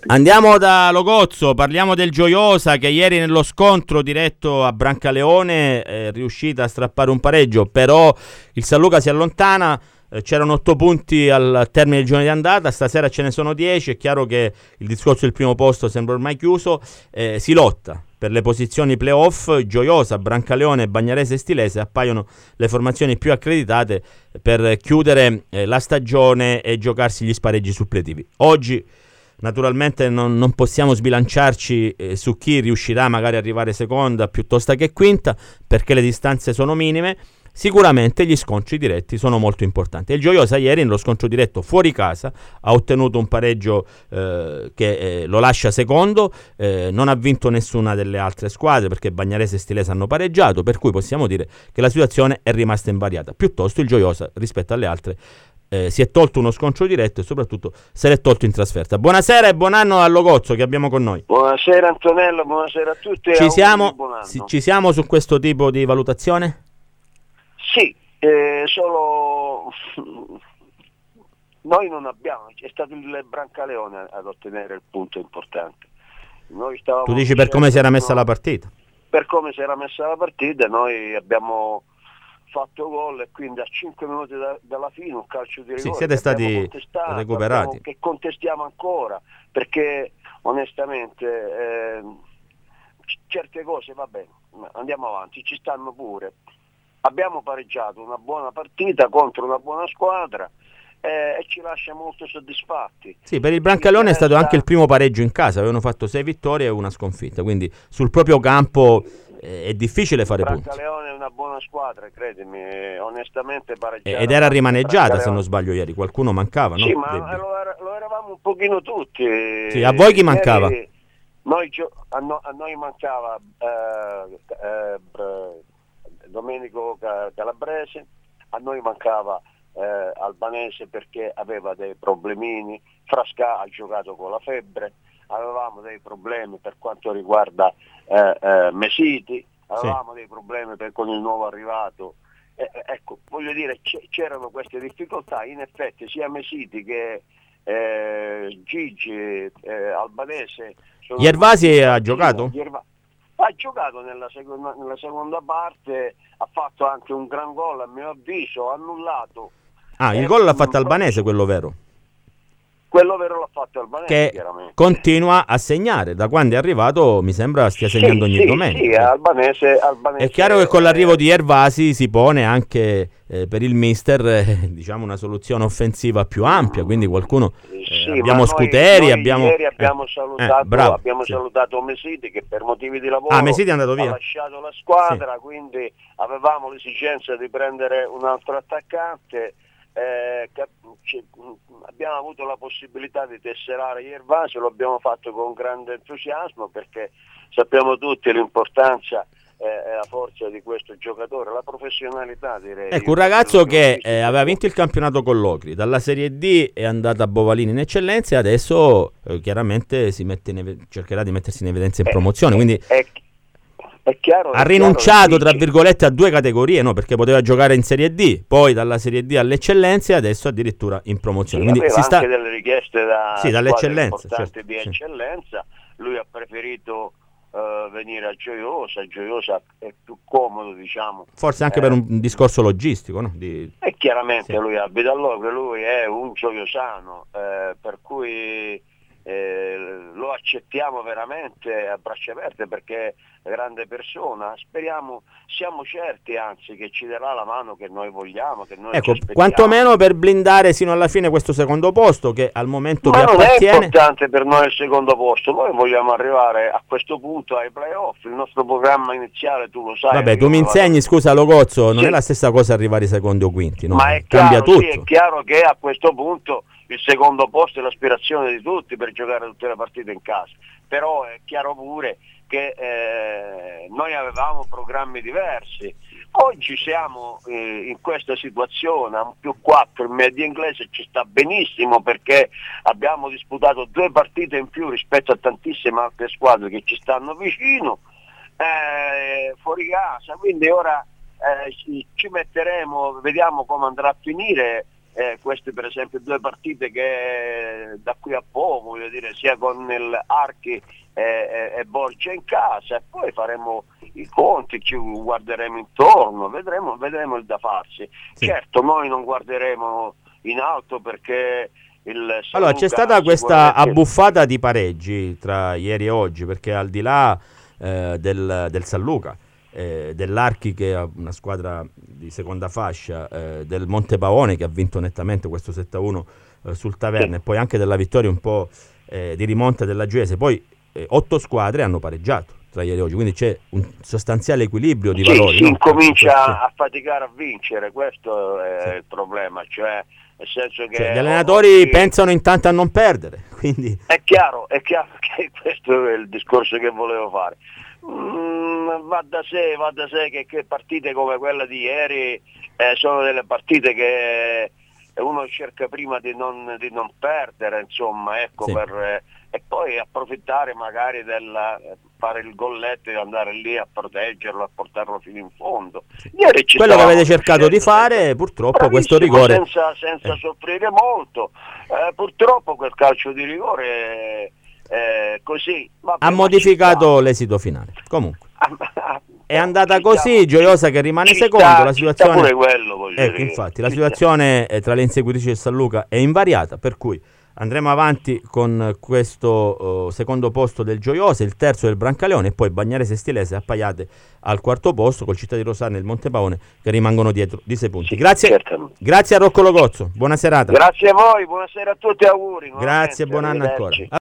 Andiamo da Logozzo, parliamo del Gioiosa che ieri nello scontro diretto a Brancaleone è riuscita a strappare un pareggio, però il San Luca si allontana, c'erano 8 punti al termine del girone di andata, stasera ce ne sono 10, è chiaro che il discorso del primo posto sembra ormai chiuso, si lotta per le posizioni playoff. Gioiosa, Brancaleone, Bagnarese e Stilese appaiono le formazioni più accreditate per chiudere la stagione e giocarsi gli spareggi suppletivi. Oggi naturalmente non possiamo sbilanciarci su chi riuscirà magari ad arrivare seconda piuttosto che quinta, perché le distanze sono minime. Sicuramente gli scontri diretti sono molto importanti. Il Gioiosa ieri nello scontro diretto fuori casa ha ottenuto un pareggio che lo lascia secondo, non ha vinto nessuna delle altre squadre perché Bagnarese e Stilese hanno pareggiato, per cui possiamo dire che la situazione è rimasta invariata. Piuttosto il Gioiosa rispetto alle altre si è tolto uno scontro diretto e soprattutto se l'è tolto in trasferta. Buonasera e buon anno a Logozzo che abbiamo con noi. Buonasera Antonello, buonasera a tutti. Ci siamo su questo tipo di valutazione? Sì, solo noi non abbiamo, è stato il Brancaleone ad ottenere il punto importante. Tu dici per come si era messa la partita? Per come si era messa la partita noi abbiamo fatto gol e quindi a 5 minuti dalla fine un calcio di rigore. Sì, siete stati recuperati. Che contestiamo ancora perché onestamente certe cose va bene, andiamo avanti, ci stanno pure. Abbiamo pareggiato una buona partita contro una buona squadra e ci lascia molto soddisfatti. Sì, per il Brancaleone è stato anche il primo pareggio in casa, avevano fatto 6 vittorie e una sconfitta, quindi sul proprio campo è difficile fare punti. Il Brancaleone è una buona squadra, credimi, onestamente pareggiare. Ed era rimaneggiata se non sbaglio ieri, qualcuno mancava, no? Sì, ma lo eravamo un pochino tutti. Sì, a voi chi mancava? A noi mancava Domenico Calabrese, a noi mancava Albanese perché aveva dei problemini, Frasca ha giocato con la febbre, avevamo dei problemi per quanto riguarda Mesiti, avevamo dei problemi con il nuovo arrivato, ecco, voglio dire, c'erano queste difficoltà, in effetti sia Mesiti che Gigi, Albanese. Gervasi ha giocato? Ha giocato nella seconda parte, ha fatto anche un gran gol a mio avviso, annullato. Il gol l'ha fatto Albanese, quello vero? Quello vero l'ha fatto Albanese, che chiaramente. Continua a segnare, da quando è arrivato mi sembra stia segnando ogni domenica. Sì, Albanese. È chiaro che con l'arrivo di Gervasi si pone anche per il mister diciamo una soluzione offensiva più ampia, quindi qualcuno abbiamo Scuteri, ieri abbiamo salutato Mesiti che per motivi di lavoro Mesiti è andato via, ha lasciato la squadra, quindi avevamo l'esigenza di prendere un altro attaccante. Abbiamo avuto la possibilità di tesserare Gervasio, lo abbiamo fatto con grande entusiasmo perché sappiamo tutti l'importanza e la forza di questo giocatore, la professionalità, direi. Ecco, un ragazzo che aveva vinto il campionato con l'Ocri, dalla Serie D è andato a Bovalini in eccellenza e adesso chiaramente cercherà di mettersi in evidenza in promozione, quindi è chiaro, ha rinunciato tra virgolette a 2 categorie, no? Perché poteva giocare in Serie D, poi dalla Serie D all'eccellenza e adesso addirittura in promozione. Sì, quindi aveva anche delle richieste dall'eccellenza, certo, di eccellenza. Lui ha preferito venire a Gioiosa. Gioiosa è più comodo, diciamo. Forse anche per un discorso logistico, no? E chiaramente lui abita all'Ocri, lui è un gioiosano, per cui lo accettiamo veramente a braccia aperte perché è una grande persona, speriamo, siamo certi anzi che ci darà la mano che noi vogliamo, che noi ecco, quantomeno per blindare sino alla fine questo secondo posto che al momento vi appartiene. Ma non è importante per noi il secondo posto, noi vogliamo arrivare a questo punto ai playoff, il nostro programma iniziale tu lo sai. Vabbè, tu mi insegni, scusa Logozzo, non è la stessa cosa arrivare ai secondi o quinti, no? Ma è cambia chiaro, tutto. Sì, è chiaro che a questo punto il secondo posto è l'aspirazione di tutti per giocare tutte le partite in casa, però è chiaro pure che noi avevamo programmi diversi. Oggi siamo in questa situazione, a un +4 in media inglese ci sta benissimo perché abbiamo disputato 2 partite in più rispetto a tantissime altre squadre che ci stanno vicino, fuori casa, quindi ora ci metteremo, vediamo come andrà a finire. queste per esempio 2 partite che da qui a poco, voglio dire, sia con il Archi e Borgia in casa, e poi faremo i conti, ci guarderemo intorno, vedremo il da farsi. Sì. Certo, noi non guarderemo in alto perché allora c'è stata questa abbuffata di pareggi tra ieri e oggi, perché al di là del San Luca, dell'Archi che è una squadra di seconda fascia, del Montepaone che ha vinto nettamente questo 7-1 sul Taverna, e poi anche della vittoria un po' di rimonta della Gioiese, poi 8 squadre hanno pareggiato tra ieri e oggi, quindi c'è un sostanziale equilibrio di valori. Si incomincia a faticare a vincere, questo è il problema, cioè nel senso che gli allenatori pensano intanto a non perdere, quindi è chiaro che questo è il discorso che volevo fare. Va da sé che partite come quella di ieri sono delle partite che uno cerca prima di non perdere, insomma, ecco, sì. E poi approfittare magari fare il golletto e andare lì a proteggerlo, a portarlo fino in fondo. Ieri quello che avete cercato di fare, purtroppo questo rigore senza soffrire molto, purtroppo quel calcio di rigore così ha modificato l'esito finale. Comunque è andata così, Gioiosa che rimane secondo, la situazione pure quello, ecco, infatti la situazione tra le inseguitrici del San Luca è invariata, per cui andremo avanti con questo secondo posto del Gioiosa, il terzo del Brancaleone, e poi Bagnarese e Stilese appaiate al quarto posto, col Città di Rosarno e il Montepaone che rimangono dietro di 6 punti. Grazie a Rocco Logozzo, buona serata. Grazie a voi, buonasera a tutti, auguri. Grazie, buon anno ancora.